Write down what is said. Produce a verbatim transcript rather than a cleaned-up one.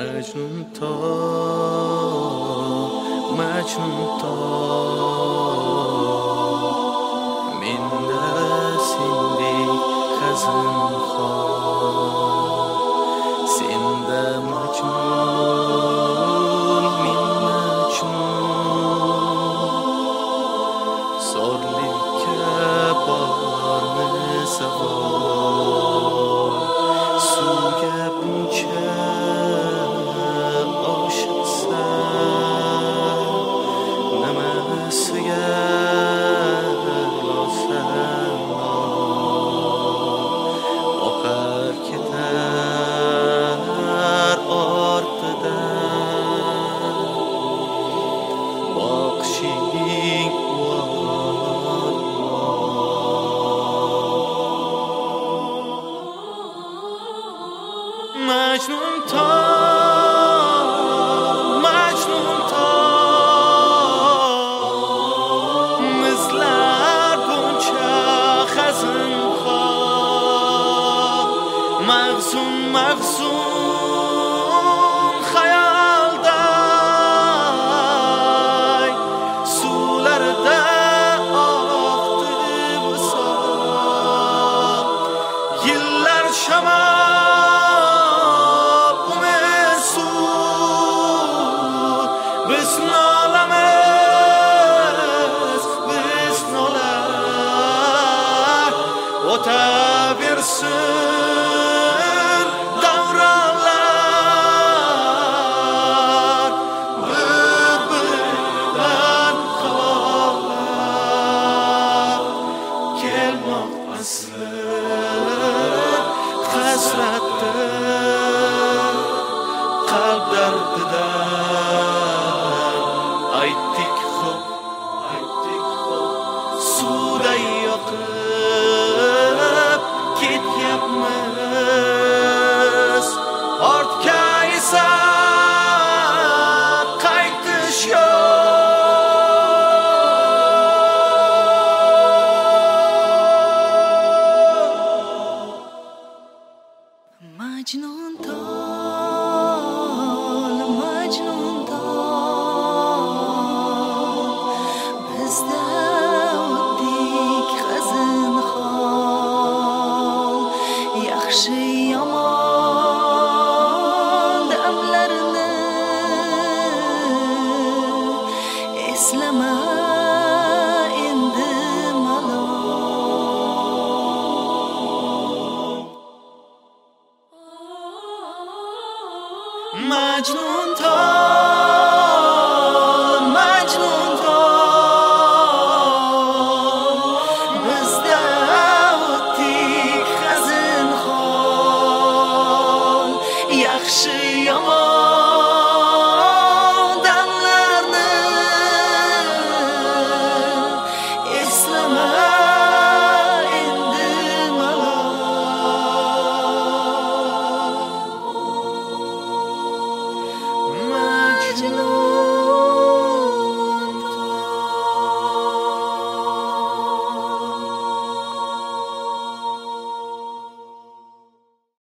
Majnun to, Majnun to, menda sendek qazinxon, senda Majnun, men Majnun, zorlikka bormi savol, suvga buncha Majnun to, Majnun to, mizlar buncha qazinxon, mag'zun mag'zun xayolday, suvlarda oqdi visol, yillar shamol biz nolamiz, biz nolar o'taversin davronlar, bir-biridan havolar kelmoqasi hasratdir qalb dardidan. Aytdik xo'p, aytdik xo'p, suvday yoqib ketyapmiz, ortga esa qaytish yo'q. Majnun to, Majnun to, yaxshi yomon damlarini eslama endi malol. Majnun to.